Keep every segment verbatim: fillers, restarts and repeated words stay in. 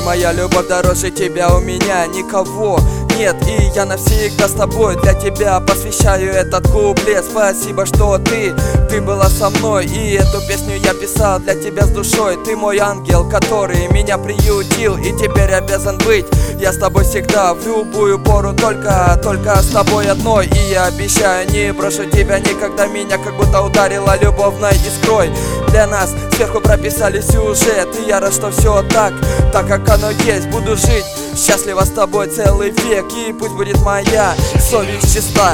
моя любовь, дороже тебя у меня никого нет. И я навсегда с тобой, для тебя посвящаю этот куплет. Спасибо, что ты, ты была со мной, и эту песню я писал для тебя с душой. Ты мой ангел, который меня приютил, и теперь обязан быть я с тобой всегда, в любую пору, только, только с тобой одной. И я обещаю, не брошу тебя никогда, меня как будто ударила любовной искрой. Для нас сверху прописали сюжет, и я рад, что все так, так как оно есть. Буду жить счастливо с тобой целый век, и пусть будет моя совесть чиста.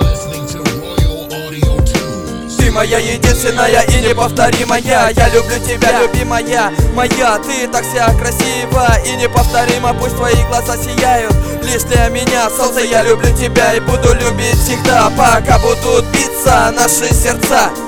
Ты моя единственная и неповторимая, я люблю тебя, любимая моя. Ты так вся красива и неповторима, пусть твои глаза сияют лишь для меня. Солнце, я люблю тебя и буду любить всегда, пока будут биться наши сердца.